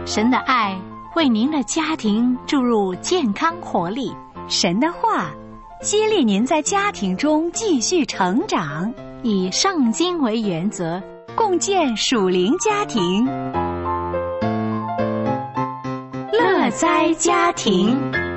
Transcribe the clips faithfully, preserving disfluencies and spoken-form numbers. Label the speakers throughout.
Speaker 1: 神的爱为您的家庭注入健康活力，
Speaker 2: 神的话激励您在家庭中继续成长，
Speaker 1: 以圣经为原则，
Speaker 2: 共建属灵家庭。
Speaker 1: 乐哉家庭。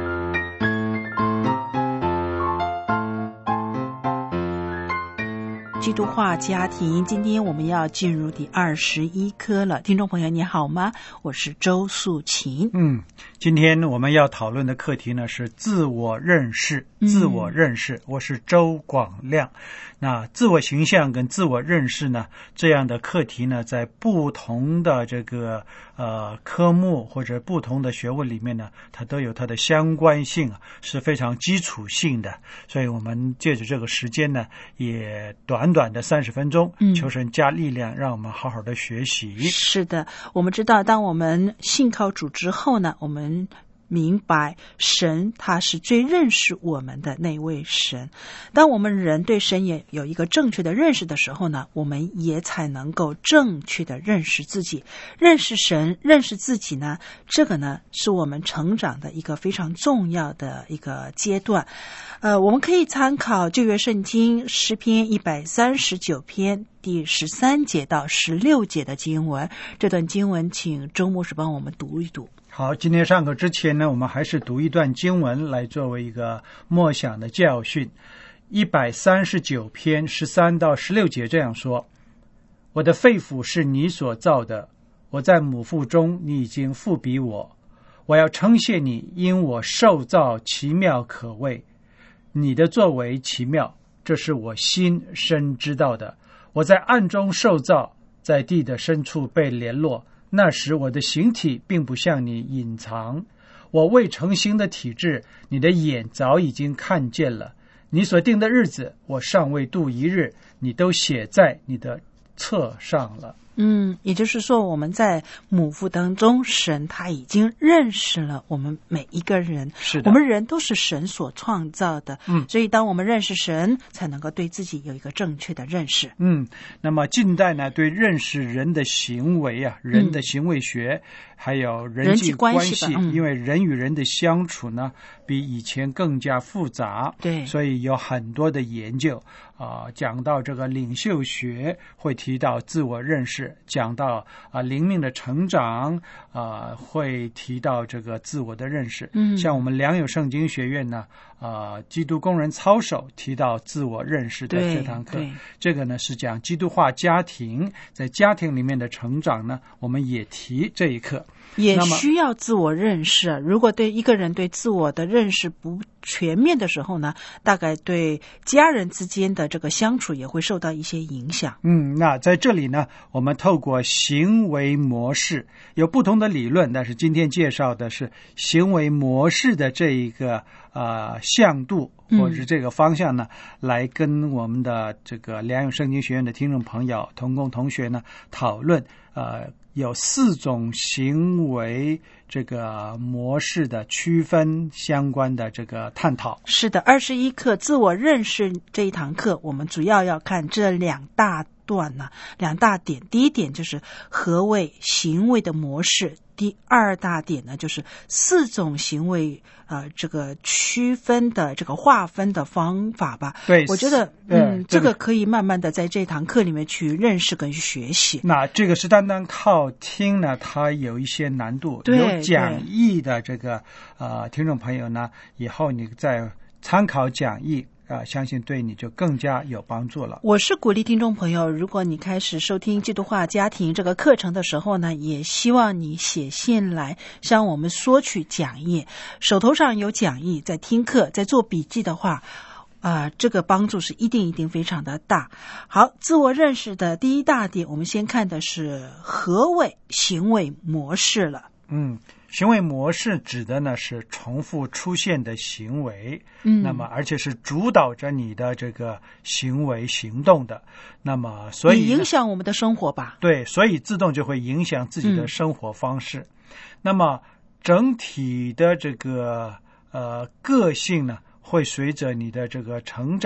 Speaker 3: 基督化家庭，今天我们要进入第二十一课了。听众朋友你好吗？我是周素琴。
Speaker 4: 嗯，今天我们要讨论的课题呢是自我认识。自我认识，我是周广亮。那自我形象跟自我认识呢，这样的课题呢，在不同的这个呃科目或者不同的学问里面呢，它都有它的相关性啊，是非常基础性的。所以我们借着这个时间呢，也短短的三十分钟，
Speaker 3: 嗯，
Speaker 4: 求神加力量，让我们好好的学习。
Speaker 3: 是的，我们知道，当我们信靠主之后呢，我们明白神他是最认识我们的那位神。当我们人对神也有一个正确的认识的时候呢，我们也才能够正确的认识自己。认识神，认识自己呢，这个呢是我们成长的一个非常重要的一个阶段。呃，我们可以参考旧约圣经诗篇一百三十九篇第十三节到十六节的经文。这段经文请周牧师帮我们读一读。
Speaker 4: 好，今天上课之前呢，我们还是读一段经文来作为一个默想的教训。一百三十九篇十三到十六节这样说：我的肺腑是你所造的，我在母腹中你已经复比我。我要称谢你，因我受造奇妙可畏，你的作为奇妙，这是我心深知道的。我在暗中受造，在地的深处被联络，那时我的形体并不向你隐藏，我未成形的体质，你的眼早已经看见了。你所定的日子，我尚未度一日，你都写在你的册上了。
Speaker 3: 嗯，也就是说，我们在母腹当中，神他已经认识了我们每一个人。
Speaker 4: 是的，
Speaker 3: 我们人都是神所创造的。
Speaker 4: 嗯，
Speaker 3: 所以当我们认识神，才能够对自己有一个正确的认识。
Speaker 4: 嗯，那么近代呢，对认识人的行为啊，人的行为学，嗯，还有人际关系，
Speaker 3: 人际关系，嗯，
Speaker 4: 因为人与人的相处呢，比以前更加复杂。
Speaker 3: 对，
Speaker 4: 所以有很多的研究啊，呃，讲到这个领袖学会提到自我认识。讲到啊、呃、灵命的成长啊、呃，会提到这个自我的认识。
Speaker 3: 嗯，
Speaker 4: 像我们良友圣经学院呢，啊、呃，基督工人操守提到自我认识的这堂课，这个呢是讲基督化家庭在家庭里面的成长呢，我们也提这一课。
Speaker 3: 也需要自我认识。如果对一个人对自我的认识不全面的时候呢，大概对家人之间的这个相处也会受到一些影响。
Speaker 4: 嗯，那在这里呢，我们透过行为模式有不同的理论，但是今天介绍的是行为模式的这一个呃向度或者是这个方向呢，嗯，来跟我们的这个良友圣经学院的听众朋友同工同学呢讨论呃有四种行为这个模式的区分相关的这个探讨。
Speaker 3: 是的，二十一课自我认识这一堂课，我们主要要看这两大段呢，两大点。第一点就是何谓行为的模式，第二大点呢就是四种行为呃这个区分的这个划分的方法吧。
Speaker 4: 对，
Speaker 3: 我觉得嗯这个可以慢慢的在这堂课里面去认识跟学习。
Speaker 4: 那这个是单单靠听呢，它有一些难度。有讲义的这个呃听众朋友呢，以后你再参考讲义啊、呃，相信对你就更加有帮助了。
Speaker 3: 我是鼓励听众朋友，如果你开始收听基督化家庭这个课程的时候呢，也希望你写信来向我们索取讲义，手头上有讲义，在听课在做笔记的话啊、呃，这个帮助是一定一定非常的大。好，自我认识的第一大点，我们先看的是何谓行为模式了。
Speaker 4: 嗯，行为模式指的呢是重复出现的行为，
Speaker 3: 嗯，
Speaker 4: 那么而且是主导着你的这个行为行动的，那么所以
Speaker 3: 影响我们的生活吧？
Speaker 4: 对，所以自动就会影响自己的生活方式。嗯、那么整体的这个呃个性呢，会随着你的这个成长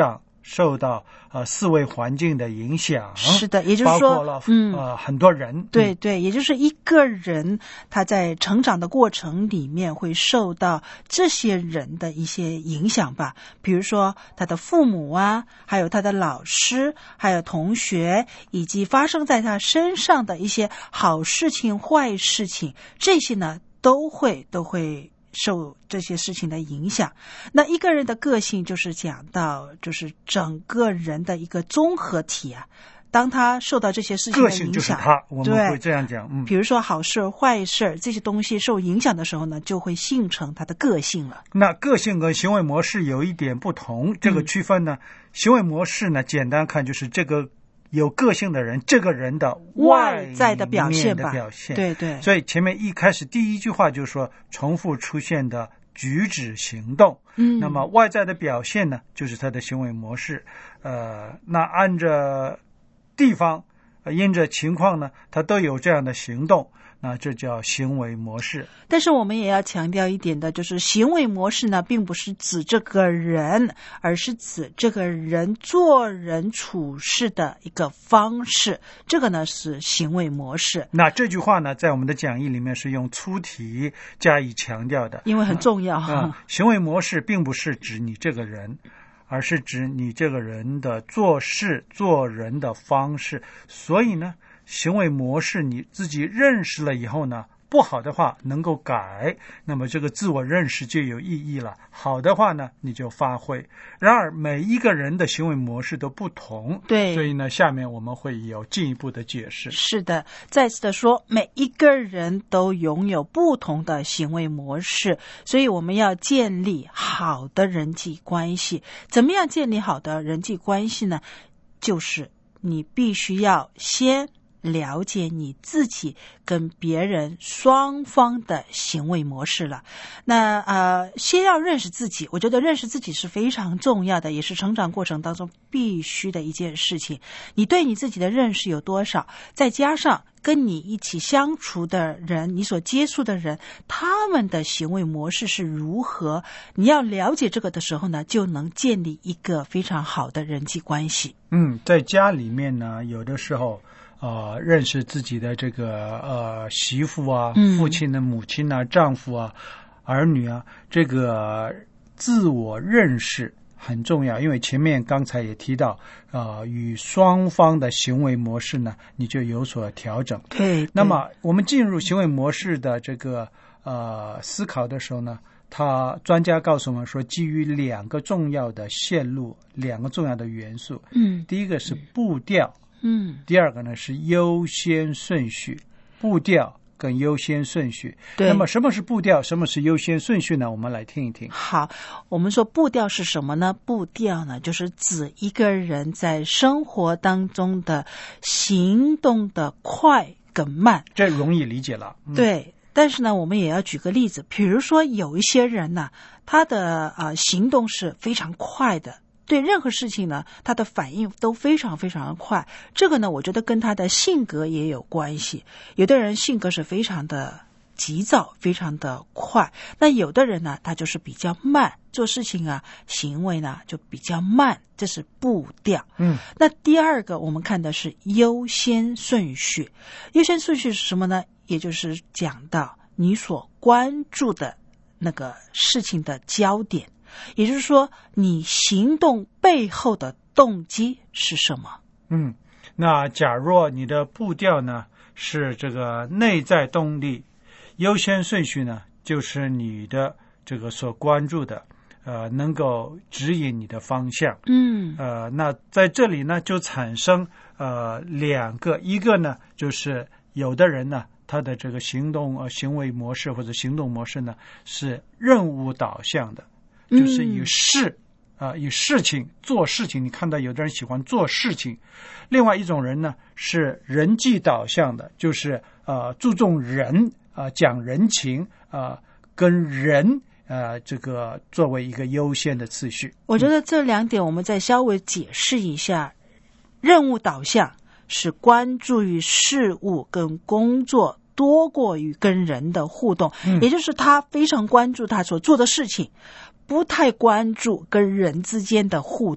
Speaker 4: 受到呃四维环境的影响。
Speaker 3: 是的，也就是说，
Speaker 4: 包括了
Speaker 3: 嗯
Speaker 4: 呃很多人。
Speaker 3: 对对，也就是一个人他在成长的过程里面会受到这些人的一些影响吧，比如说他的父母啊，还有他的老师，还有同学，以及发生在他身上的一些好事情、坏事情，这些呢都会都会受这些事情的影响。那一个人的个性就是讲到就是整个人的一个综合体啊，当他受到这些事情的影响，
Speaker 4: 个性就是他，我们会这样讲。嗯，
Speaker 3: 比如说好事坏事这些东西受影响的时候呢，就会形成他的个性了。
Speaker 4: 那个性跟行为模式有一点不同，这个区分呢，嗯、行为模式呢，简单看就是这个有个性的人，这个人的
Speaker 3: 外在的表现吧，
Speaker 4: 表现，
Speaker 3: 对对。
Speaker 4: 所以前面一开始第一句话就是说重复出现的举止行动，
Speaker 3: 嗯，
Speaker 4: 那么外在的表现呢，就是他的行为模式。呃，那按着地方，呃，因着情况呢，他都有这样的行动。那这叫行为模式。
Speaker 3: 但是我们也要强调一点的，就是行为模式呢，并不是指这个人，而是指这个人做人处事的一个方式，这个呢是行为模式。
Speaker 4: 那这句话呢，在我们的讲义里面是用粗体加以强调的，
Speaker 3: 因为很重要。
Speaker 4: 嗯嗯、行为模式并不是指你这个人，而是指你这个人的做事做人的方式。所以呢，行为模式你自己认识了以后呢，不好的话能够改，那么这个自我认识就有意义了。好的话呢，你就发挥。然而每一个人的行为模式都不同，
Speaker 3: 对，
Speaker 4: 所以呢，下面我们会有进一步的解释。
Speaker 3: 是的，再次的说，每一个人都拥有不同的行为模式，所以我们要建立好的人际关系。怎么样建立好的人际关系呢？就是你必须要先了解你自己跟别人双方的行为模式了。那呃，先要认识自己，我觉得认识自己是非常重要的，也是成长过程当中必须的一件事情。你对你自己的认识有多少，再加上跟你一起相处的人，你所接触的人，他们的行为模式是如何，你要了解这个的时候呢，就能建立一个非常好的人际关系。
Speaker 4: 嗯，在家里面呢，有的时候呃，认识自己的这个呃媳妇啊、父亲的母亲啊、丈夫啊、儿女啊，这个自我认识很重要。因为前面刚才也提到，呃，与双方的行为模式呢，你就有所调整。
Speaker 3: 对。
Speaker 4: 那么我们进入行为模式的这个呃思考的时候呢，他专家告诉我们说，基于两个重要的线路，两个重要的元素。
Speaker 3: 嗯。
Speaker 4: 第一个是步调。
Speaker 3: 嗯，
Speaker 4: 第二个呢是优先顺序，步调跟优先顺序。
Speaker 3: 对。
Speaker 4: 那么什么是步调，什么是优先顺序呢？我们来听一听。
Speaker 3: 好，我们说步调是什么呢？步调呢，就是指一个人在生活当中的行动的快跟慢。
Speaker 4: 这容易理解了。嗯、
Speaker 3: 对。但是呢，我们也要举个例子，比如说有一些人呢，他的呃行动是非常快的。对任何事情呢，他的反应都非常非常的快。这个呢，我觉得跟他的性格也有关系。有的人性格是非常的急躁，非常的快。那有的人呢，他就是比较慢，做事情啊，行为呢就比较慢，这是步调。
Speaker 4: 嗯。
Speaker 3: 那第二个我们看的是优先顺序。优先顺序是什么呢？也就是讲到你所关注的那个事情的焦点。也就是说，你行动背后的动机是什么？
Speaker 4: 嗯，那假若你的步调呢是这个内在动力，优先顺序呢就是你的这个所关注的，呃，能够指引你的方向。
Speaker 3: 嗯，
Speaker 4: 呃，那在这里呢就产生呃两个，一个呢就是有的人呢，他的这个行动呃行为模式或者行动模式呢是任务导向的。就是以事啊、呃，以事情做事情。你看到有的人喜欢做事情，另外一种人呢是人际导向的，就是呃注重人啊、呃，讲人情啊、呃，跟人呃这个作为一个优先的次序。
Speaker 3: 我觉得这两点我们再稍微解释一下。任务导向是关注于事物跟工作多过于跟人的互动，嗯、也就是他非常关注他所做的事情，不太关注跟人之间的互动。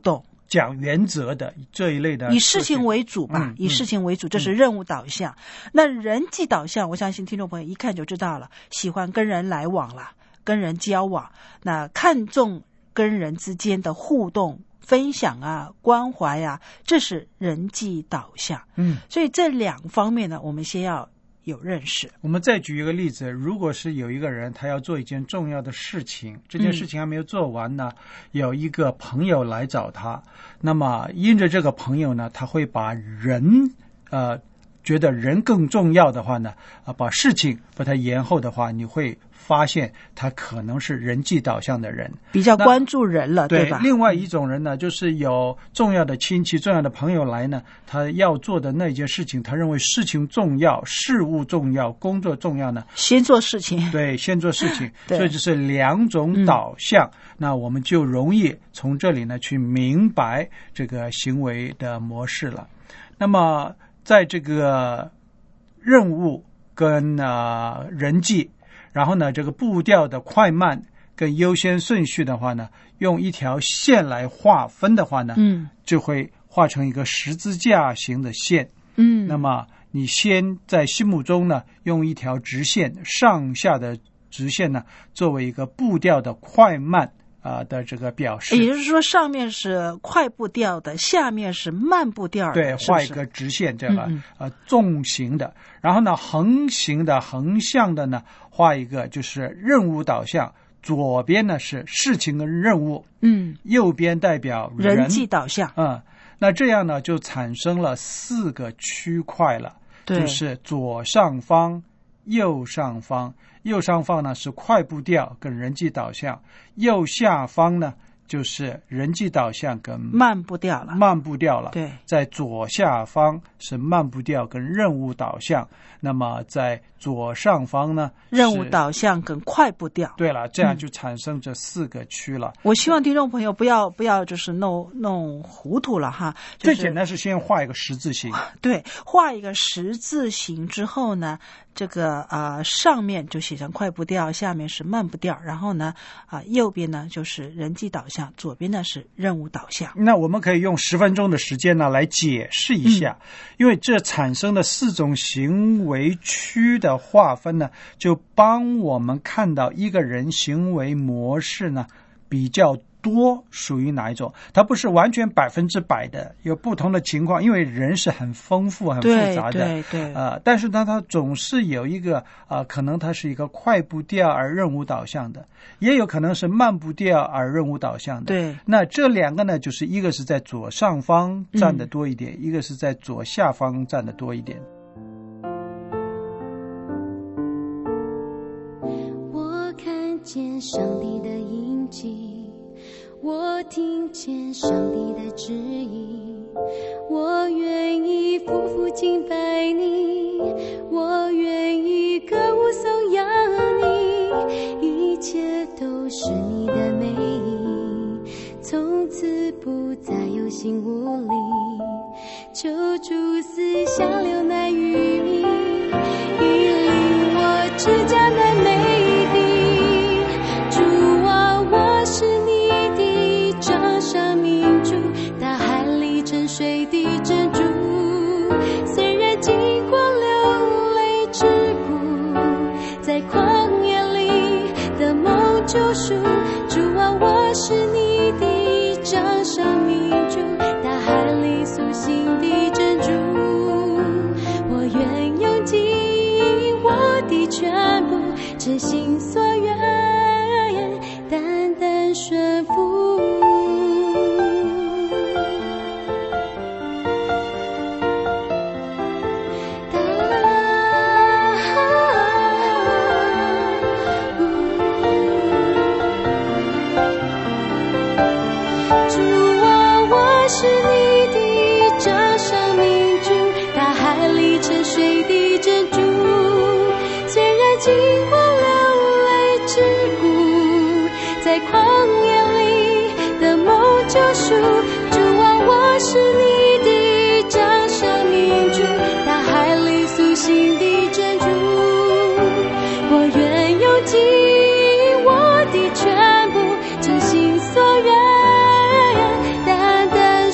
Speaker 4: 讲原则的这一类的，
Speaker 3: 以事情为主吧，
Speaker 4: 嗯、
Speaker 3: 以事情为主，这是任务导向。嗯、那人际导向，我相信听众朋友一看就知道了，喜欢跟人来往了，跟人交往，那看重跟人之间的互动、分享啊、关怀啊，这是人际导向。
Speaker 4: 嗯，
Speaker 3: 所以这两方面呢，我们先要有认识。
Speaker 4: 我们再举一个例子，如果是有一个人他要做一件重要的事情，这件事情还没有做完呢，嗯、有一个朋友来找他，那么因着这个朋友呢，他会把人呃觉得人更重要的话呢，啊，把事情把它延后的话，你会发现他可能是人际导向的人，
Speaker 3: 比较关注人了，
Speaker 4: 对,
Speaker 3: 对吧？
Speaker 4: 另外一种人呢，就是有重要的亲戚、重要的朋友来呢，他要做的那件事情，他认为事情重要、事务重要、工作重要呢，
Speaker 3: 先做事情。
Speaker 4: 对，先做事情。所以这是两种导向，嗯、那我们就容易从这里呢去明白这个行为的模式了。那么在这个任务跟呃人际，然后呢这个步调的快慢跟优先顺序的话呢，用一条线来划分的话呢，嗯，就会画成一个十字架形的线。嗯，那么你先在心目中呢，用一条直线，上下的直线呢，作为一个步调的快慢啊、呃、的这个表示。
Speaker 3: 也就是说，上面是快步调的，下面是慢步调的。
Speaker 4: 对，
Speaker 3: 是是
Speaker 4: 画一个直线，这个嗯嗯呃纵行的，然后呢横行的、横向的呢，画一个就是任务导向。左边呢是事情跟任务，嗯，右边代表人，
Speaker 3: 人际导向，
Speaker 4: 嗯，那这样呢就产生了四个区块了，
Speaker 3: 对，
Speaker 4: 就是左上方、右上方，右上方呢是快步调跟人际导向，右下方呢就是人际导向跟
Speaker 3: 慢步调了，
Speaker 4: 慢步调了，
Speaker 3: 对，
Speaker 4: 在左下方是慢步调跟任务导向，那么在左上方呢，
Speaker 3: 任务导向跟快步调。
Speaker 4: 对了，这样就产生这四个区了。
Speaker 3: 嗯、我希望听众朋友不要不要就是弄弄糊涂了哈。
Speaker 4: 就是、最简单是先画一个十字形。
Speaker 3: 对，画一个十字形之后呢，这个啊、呃、上面就写成快步调，下面是慢步调，然后呢啊、呃、右边呢就是人际导向，左边呢是任务导向。
Speaker 4: 那我们可以用十分钟的时间呢来解释一下，嗯、因为这产生的四种行为区的划分呢，就帮我们看到一个人行为模式呢比较多属于哪一种。它不是完全百分之百的，有不同的情况，因为人是很丰富很复杂的，
Speaker 3: 对对对，
Speaker 4: 呃，但是呢它总是有一个呃，可能它是一个快步调而任务导向的，也有可能是慢步调而任务导向的。
Speaker 3: 对，
Speaker 4: 那这两个呢，就是一个是在左上方占的多一点，嗯、一个是在左下方占的多一点。
Speaker 5: 见上帝的印记，我听见上帝的旨意，我愿意匍匐敬拜你，我愿意歌舞颂扬你，一切都是你的美意，从此不再有心无力，求主赐下流奶与蜜，引领我至迦南美地。是你的掌上明珠，大海里沉睡的珍珠，虽然经过流泪之谷，在旷野里的梦救赎，主啊，我是你的掌上明珠，大海里苏醒的珍珠，我愿用尽我的全部，真心所愿，单单顺服。主啊，我是你的掌上明珠，大海里沉睡的珍珠，虽然经过流泪之谷，在旷野里的梦救赎，主啊，我是你的掌上明珠，大海里苏醒的珍珠，我愿用尽我的全部，真心所愿，单单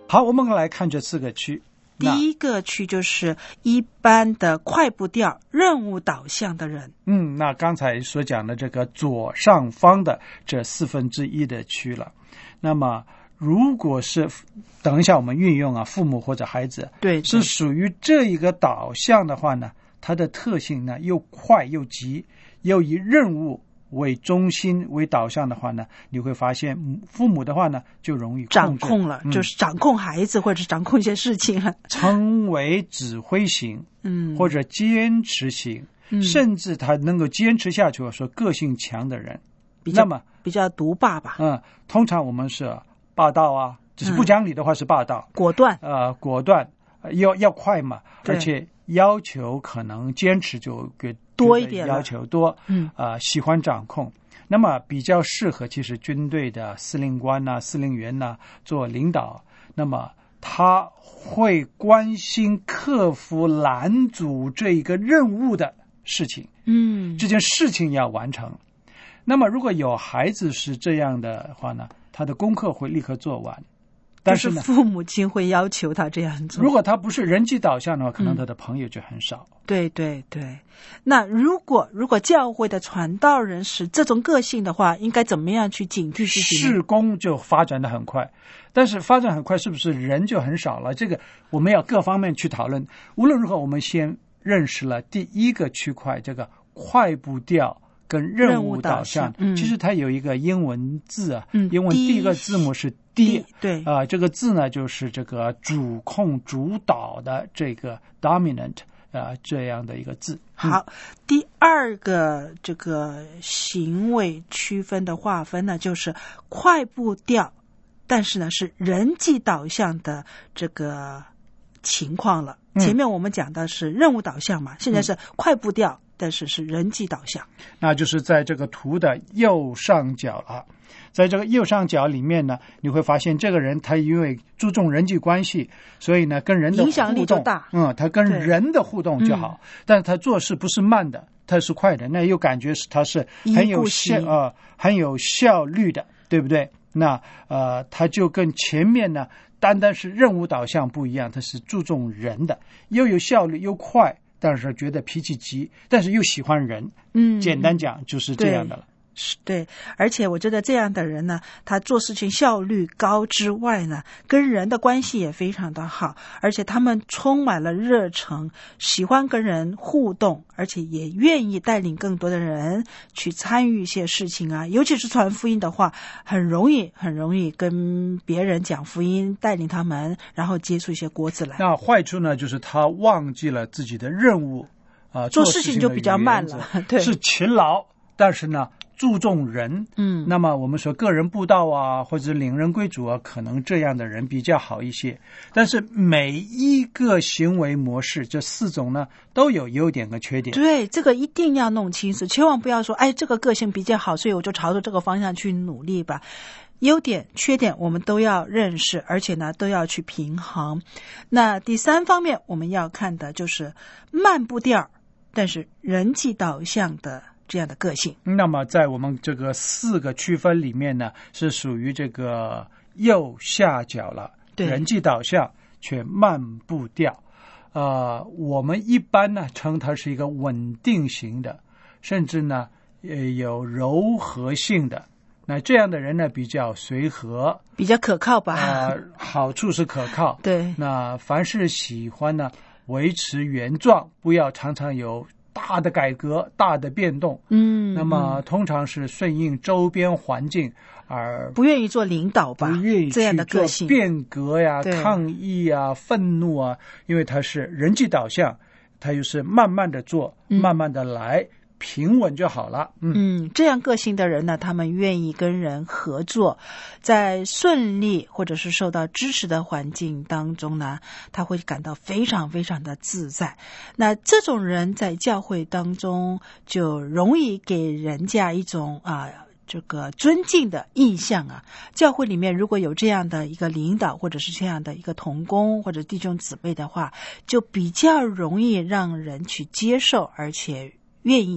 Speaker 4: 好，我们来看这四个区。
Speaker 3: 第一个区就是一般的快步调、任务导向的人。
Speaker 4: 嗯，那刚才所讲的这个左上方的这四分之一的区了。那么，如果是等一下我们运用啊，父母或者孩子，
Speaker 3: 对，
Speaker 4: 是属于这一个导向的话呢，它的特性呢又快又急，又以任务为中心为导向的话呢，你会发现父母的话呢就容易控制
Speaker 3: 掌控了、
Speaker 4: 嗯、
Speaker 3: 就是掌控孩子或者掌控一些事情了，
Speaker 4: 称为指挥型，
Speaker 3: 嗯，
Speaker 4: 或者坚持型、嗯、甚至他能够坚持下去，说个性强的人
Speaker 3: 比较
Speaker 4: 那么
Speaker 3: 比较独霸吧。
Speaker 4: 嗯，通常我们是霸道啊，只是不讲理的话是霸道，
Speaker 3: 嗯、果断，
Speaker 4: 呃，果断，要要快嘛，而且要求可能坚持就给
Speaker 3: 多一点，
Speaker 4: 要求多，
Speaker 3: 嗯，
Speaker 4: 啊、呃，喜欢掌控，那么比较适合其实军队的司令官呐、啊、司令员呐、啊、做领导，那么他会关心克服拦阻这一个任务的事情，
Speaker 3: 嗯，
Speaker 4: 这件事情要完成。那么如果有孩子是这样的话呢，他的功课会立刻做完。但是呢，
Speaker 3: 就是父母亲会要求他这样做。
Speaker 4: 如果他不是人际导向的话，可能他的朋友就很少。
Speaker 3: 嗯、对对对。那如果如果教会的传道人是这种个性的话，应该怎么样去警惕自己？
Speaker 4: 事工就发展的很快，但是发展很快，是不是人就很少了？这个我们要各方面去讨论。无论如何，我们先认识了第一个区块，这个快步调跟任务导向。
Speaker 3: 嗯、
Speaker 4: 其实它有一个英文字啊，
Speaker 3: 嗯、
Speaker 4: 英文第一个字母是 D，
Speaker 3: 对
Speaker 4: 啊、呃，这个字呢就是这个主控、主导的这个 dominant 啊、呃、这样的一个字。
Speaker 3: 好，嗯、第二个这个行为区分的划分呢，就是快步调，但是呢是人际导向的这个情况了。
Speaker 4: 嗯、
Speaker 3: 前面我们讲的是任务导向嘛，现在是快步调。嗯但是是人际导向，
Speaker 4: 那就是在这个图的右上角啊，在这个右上角里面呢，你会发现这个人他因为注重人际关系，所以呢跟人的互动
Speaker 3: 影响力就大，
Speaker 4: 嗯，他跟人的互动就好，嗯、但是他做事不是慢的，他是快的，那又感觉是他是很有效呃很有效率的，对不对？那呃他就跟前面呢单单是任务导向不一样，他是注重人的，又有效率又快。但是觉得脾气急，但是又喜欢人，
Speaker 3: 嗯，
Speaker 4: 简单讲就是这样的了。
Speaker 3: 对，而且我觉得这样的人呢，他做事情效率高之外呢，跟人的关系也非常的好，而且他们充满了热忱，喜欢跟人互动，而且也愿意带领更多的人去参与一些事情啊，尤其是传福音的话，很容易很容易跟别人讲福音，带领他们，然后接触一些果子来。
Speaker 4: 那坏处呢，就是他忘记了自己的任务啊、呃，
Speaker 3: 做事情就比较慢了，对，
Speaker 4: 是勤劳，但是呢注重人，
Speaker 3: 嗯，
Speaker 4: 那么我们说个人布道啊，或者领人归主啊，可能这样的人比较好一些。但是每一个行为模式，这四种呢，都有优点和缺点。
Speaker 3: 对，这个一定要弄清楚，千万不要说，哎，这个个性比较好，所以我就朝着这个方向去努力吧。优点、缺点我们都要认识，而且呢，都要去平衡。那第三方面，我们要看的就是慢步调，但是人际导向的这样的个性。
Speaker 4: 那么在我们这个四个区分里面呢，是属于这个右下角了，人际导向却慢步调。呃，我们一般呢称它是一个稳定型的，甚至呢呃有柔和性的。那这样的人呢比较随和，
Speaker 3: 比较可靠吧？
Speaker 4: 呃，好处是可靠。
Speaker 3: 对。
Speaker 4: 那凡是喜欢呢维持原状，不要常常有大的改革、大的变动，
Speaker 3: 嗯，
Speaker 4: 那么通常是顺应周边环境，而
Speaker 3: 不愿意做领导吧？
Speaker 4: 不愿意
Speaker 3: 这样的个性，
Speaker 4: 变革呀、抗议啊、愤怒啊，因为它是人际导向，它又是慢慢的做，
Speaker 3: 嗯、
Speaker 4: 慢慢的来。平稳就好了。嗯
Speaker 3: 嗯，这样个性的人呢，他们愿意跟人合作，在顺利或者是受到支持的环境当中呢，他会感到非常非常的自在。那这种人在教会当中就容易给人家一种啊这个尊敬的印象啊。教会里面如果有这样的一个领导，或者是这样的一个同工或者弟兄姊妹的话，就比较容易让人去接受，而且愿意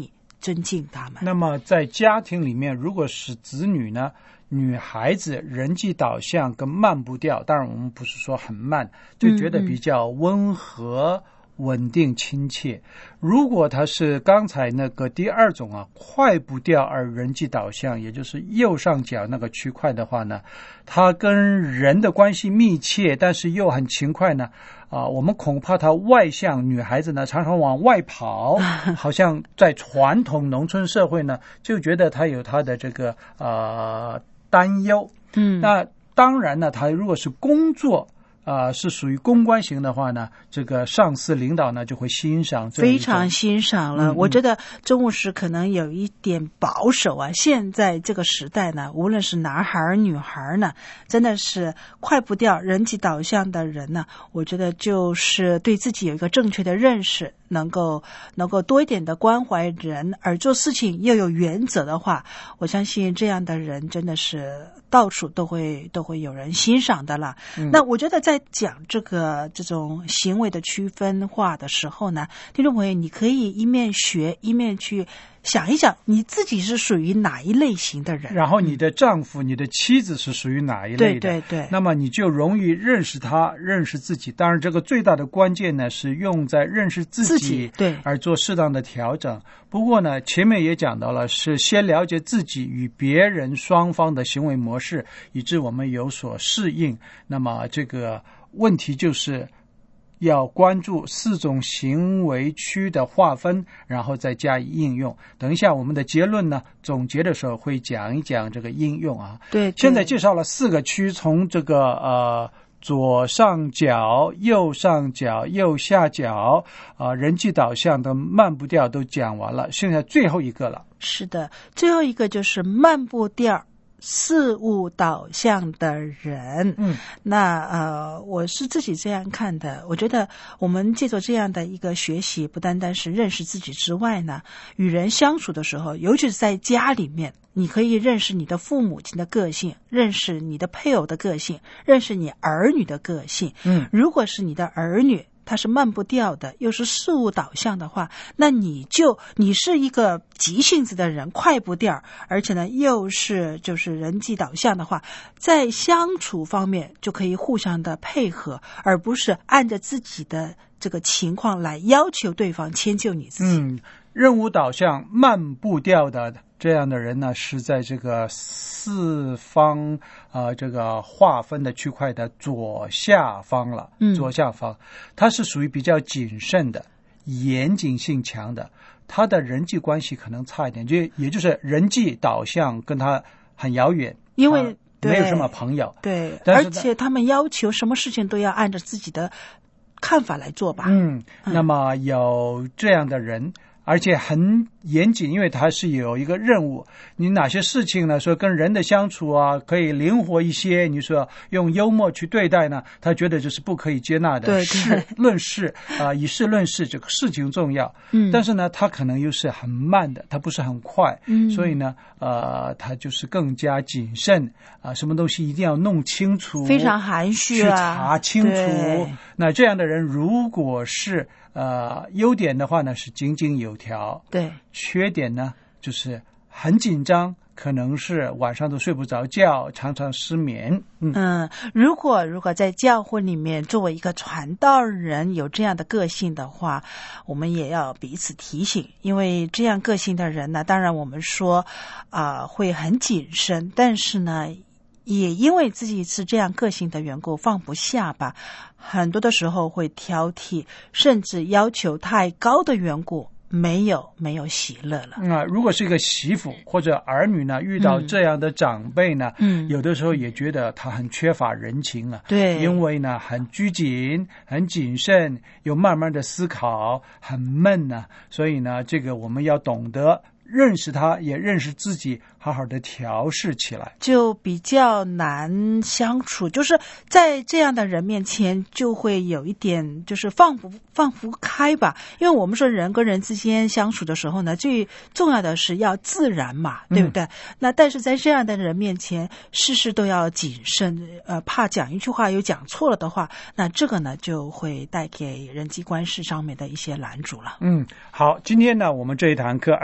Speaker 3: 尊敬他们。
Speaker 4: 那么在家庭里面，如果是子女呢，女孩子人际导向跟慢步调，当然我们不是说很慢，就觉得比较温和、稳定、亲切。如果他是刚才那个第二种啊，快步调而人际导向，也就是右上角那个区块的话呢，他跟人的关系密切，但是又很勤快呢。啊，我们恐怕他外向，女孩子呢常常往外跑，好像在传统农村社会呢，就觉得他有他的这个呃担忧。
Speaker 3: 嗯，
Speaker 4: 那当然呢，他如果是工作啊、呃，是属于公关型的话呢，这个上司领导呢就会欣赏这，
Speaker 3: 非常欣赏了。
Speaker 4: 嗯嗯
Speaker 3: 我觉得钟牧师可能有一点保守啊。现在这个时代呢，无论是男孩女孩呢，真的是快步调、人际导向的人呢，我觉得就是对自己有一个正确的认识，能够能够多一点的关怀人，而做事情又有原则的话，我相信这样的人真的是到处都会都会有人欣赏的了。
Speaker 4: 嗯、
Speaker 3: 那我觉得在讲这个这种行为的区分化的时候呢，听众朋友，你可以一面学一面去想一想你自己是属于哪一类型的人，
Speaker 4: 然后你的丈夫、嗯、你的妻子是属于哪一类的，
Speaker 3: 对对对，
Speaker 4: 那么你就容易认识他，认识自己。当然这个最大的关键呢是用在认识自己，
Speaker 3: 自己对，
Speaker 4: 而做适当的调整。不过呢前面也讲到了，是先了解自己与别人双方的行为模式，以致我们有所适应。那么这个问题就是要关注四种行为区的划分，然后再加以应用。等一下我们的结论呢，总结的时候会讲一讲这个应用啊。
Speaker 3: 对，对，
Speaker 4: 现在介绍了四个区，从这个呃左上角、右上角、右下角啊、呃，人际导向的慢步调都讲完了，剩下最后一个了。
Speaker 3: 是的，最后一个就是慢步调事物导向的人。
Speaker 4: 嗯，
Speaker 3: 那呃，我是自己这样看的。我觉得我们借着这样的一个学习，不单单是认识自己之外呢，与人相处的时候，尤其是在家里面，你可以认识你的父母亲的个性，认识你的配偶的个性，认识你儿女的个性。
Speaker 4: 嗯，
Speaker 3: 如果是你的儿女他是慢步调的，又是事物导向的话，那你就你是一个急性子的人，快步调，而且呢又是就是人际导向的话，在相处方面就可以互相的配合，而不是按照自己的这个情况来要求对方迁就你自己。
Speaker 4: 嗯，任务导向慢步调的这样的人呢，是在这个四方啊、呃、这个划分的区块的左下方了。嗯，左下方，他是属于比较谨慎的、严谨性强的，他的人际关系可能差一点，就也就是人际导向跟他很遥远，
Speaker 3: 因为
Speaker 4: 没有什么朋友。
Speaker 3: 对，
Speaker 4: 而
Speaker 3: 且他们要求什么事情都要按照自己的看法来做吧。
Speaker 4: 嗯，那么有这样的人，而且很严谨，因为他是有一个任务，你哪些事情呢，说跟人的相处啊可以灵活一些，你说用幽默去对待呢，他觉得这是不可以接纳的。
Speaker 3: 对，
Speaker 4: 事论事啊、呃，以事论事，这个事情重要。
Speaker 3: 嗯，
Speaker 4: 但是呢他可能又是很慢的，他不是很快。
Speaker 3: 嗯，
Speaker 4: 所以呢呃他就是更加谨慎啊、呃，什么东西一定要弄清楚，
Speaker 3: 非常含蓄啊，
Speaker 4: 去查清楚。那这样的人如果是呃优点的话呢是井井有条，
Speaker 3: 对，
Speaker 4: 缺点呢就是很紧张，可能是晚上都睡不着觉，常常失眠。嗯,
Speaker 3: 嗯如果如果在教会里面作为一个传道人有这样的个性的话，我们也要彼此提醒，因为这样个性的人呢，当然我们说啊、呃、会很谨慎，但是呢也因为自己是这样个性的缘故放不下吧，很多的时候会挑剔，甚至要求太高的缘故，没有没有喜乐了。
Speaker 4: 嗯、啊，如果是一个媳妇或者儿女呢，遇到这样的长辈呢，嗯，有的时候也觉得他很缺乏人情啊。
Speaker 3: 对，
Speaker 4: 因为呢很拘谨、很谨慎，又慢慢的思考，很闷呢、啊，所以呢，这个我们要懂得认识他，也认识自己，好好的调试起来，
Speaker 3: 就比较难相处。就是在这样的人面前，就会有一点就是放不放不开吧。因为我们说人跟人之间相处的时候呢，最重要的是要自然嘛，对不对？嗯、那但是在这样的人面前，事事都要谨慎，呃，怕讲一句话又讲错了的话，那这个呢就会带给人际关系上面的一些拦阻了。
Speaker 4: 嗯，好，今天呢，我们这一堂课二十一课。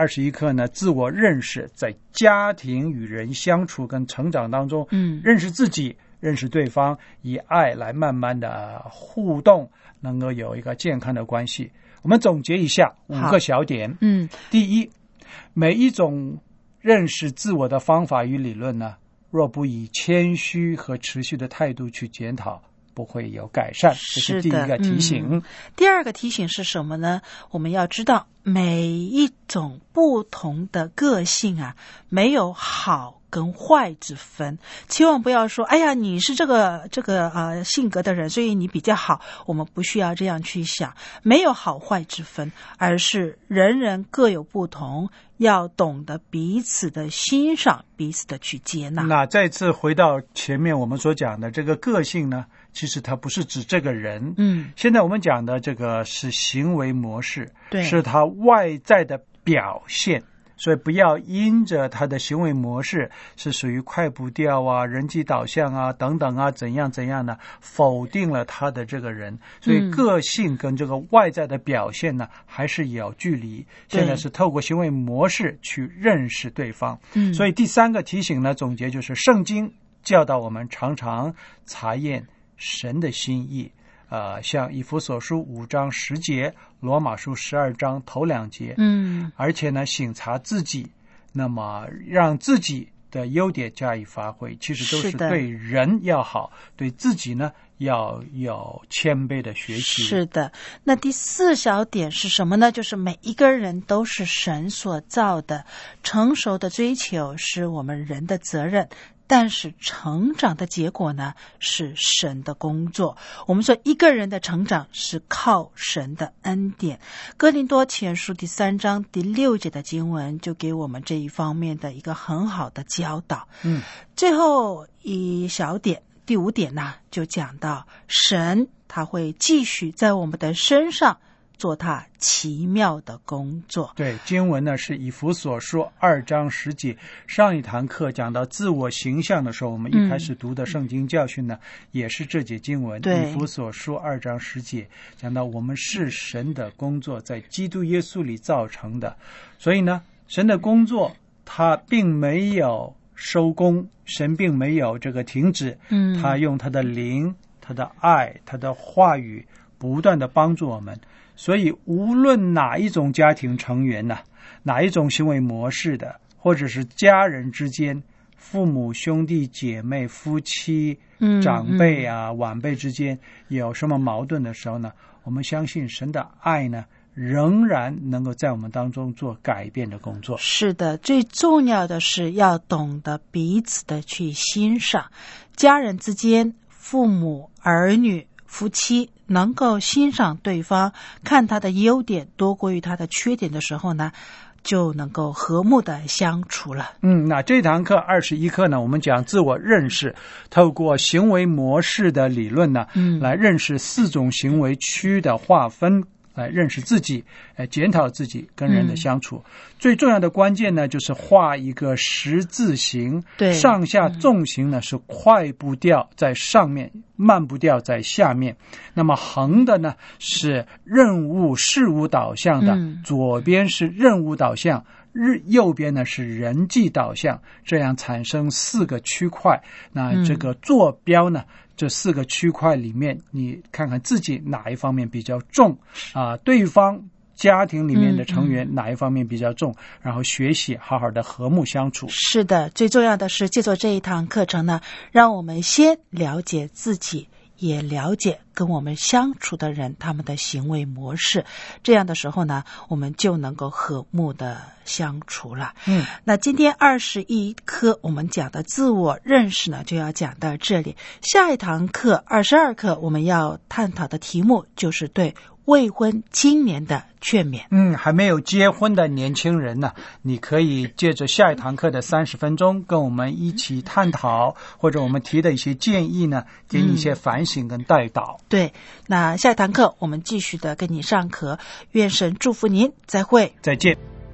Speaker 4: 课呢，自我认识，在家庭与人相处跟成长当中，
Speaker 3: 嗯，
Speaker 4: 认识自己，认识对方，以爱来慢慢的互动，能够有一个健康的关系。我们总结一下五个小点。
Speaker 3: 嗯，
Speaker 4: 第一，每一种认识自我的方法与理论呢，若不以谦虚和持续的态度去检讨，不会有改善。这是第一个提醒。
Speaker 3: 嗯、第二个提醒是什么呢？我们要知道每一种不同的个性啊，没有好跟坏之分，千万不要说哎呀你是这个这个呃性格的人，所以你比较好。我们不需要这样去想，没有好坏之分，而是人人各有不同，要懂得彼此的欣赏，彼此的去接纳。
Speaker 4: 那再次回到前面我们所讲的这个个性呢，其实它不是指这个人，
Speaker 3: 嗯，
Speaker 4: 现在我们讲的这个是行为模式，
Speaker 3: 对，
Speaker 4: 是他外在的表现。所以不要因着他的行为模式是属于快步调啊、人际导向啊等等啊怎样怎样呢，否定了他的这个人。所以个性跟这个外在的表现呢，嗯、还是有距离。现在是透过行为模式去认识对方。
Speaker 3: 嗯，
Speaker 4: 所以第三个提醒呢，总结就是圣经教导我们常常查验神的心意。呃，像以弗所书五章十节，罗马书十二章头两节，
Speaker 3: 嗯，
Speaker 4: 而且呢，省察自己，那么让自己的优点加以发挥，其实都是对人要好，对自己呢要有谦卑的学习。
Speaker 3: 是的。那第四小点是什么呢？就是每一个人都是神所造的，成熟的追求是我们人的责任。但是成长的结果呢，是神的工作。我们说一个人的成长是靠神的恩典。哥林多前书第三章第六节的经文就给我们这一方面的一个很好的教导。
Speaker 4: 嗯，
Speaker 3: 最后一小点，第五点呢，就讲到神他会继续在我们的身上做他奇妙的工作。
Speaker 4: 对，经文呢是以弗所书二章十节。上一堂课讲到自我形象的时候，我们一开始读的圣经教训呢，嗯、也是这节经文。以弗所书二章十节讲到我们是神的工作，在基督耶稣里造成的。所以呢，神的工作他并没有收工，神并没有这个停止。嗯，他用他的灵、他的爱、他的话语，不断的帮助我们。所以无论哪一种家庭成员呢、啊，哪一种行为模式的，或者是家人之间，父母、兄弟姐妹、夫妻、长辈啊、嗯嗯、晚辈之间有什么矛盾的时候呢，我们相信神的爱呢，仍然能够在我们当中做改变的工作。
Speaker 3: 是的，最重要的是要懂得彼此的去欣赏，家人之间、父母、儿女、夫妻能够欣赏对方，看他的优点多过于他的缺点的时候呢，就能够和睦的相处了。
Speaker 4: 嗯，那这堂课二十一课呢，我们讲自我认识，透过行为模式的理论呢，嗯，来认识四种行为区的划分，来认识自己，来检讨自己跟人的相处。嗯、最重要的关键呢，就是画一个十字形，
Speaker 3: 对，
Speaker 4: 上下纵行呢、嗯、是快步调在上面，慢步调在下面。那么横的呢是任务事物导向的，嗯、左边是任务导向，日右边呢是人际导向，这样产生四个区块。那这个坐标呢？嗯这四个区块里面，你看看自己哪一方面比较重啊？对方家庭里面的成员哪一方面比较重？嗯嗯、然后学习好好的和睦相处。
Speaker 3: 是的，最重要的是借助这一堂课程呢，让我们先了解自己，也了解跟我们相处的人他们的行为模式，这样的时候呢，我们就能够和睦的相处了。嗯，那今天二十一课我们讲的自我认识呢，就要讲到这里。下一堂课二十二课我们要探讨的题目就是对未婚青年的劝勉。
Speaker 4: 嗯，还没有结婚的年轻人呢，你可以借着下一堂课的三十分钟跟我们一起探讨，或者我们提的一些建议呢，给你一些反省跟带导。
Speaker 3: 嗯、对，那下一堂课我们继续的跟你上课，愿神祝福您，再会，
Speaker 4: 再见。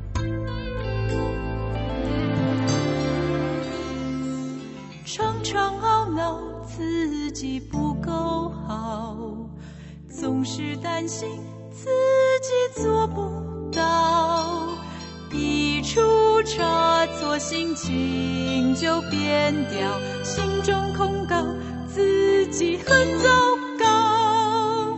Speaker 5: 常常懊恼自己不够好，总是担心自己做不到，一触察错心情，就变掉心中控告自己很糟糕。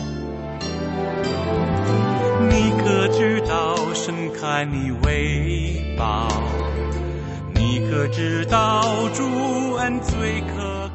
Speaker 6: 你可知道伸开你尾巴，你可知道主恩最可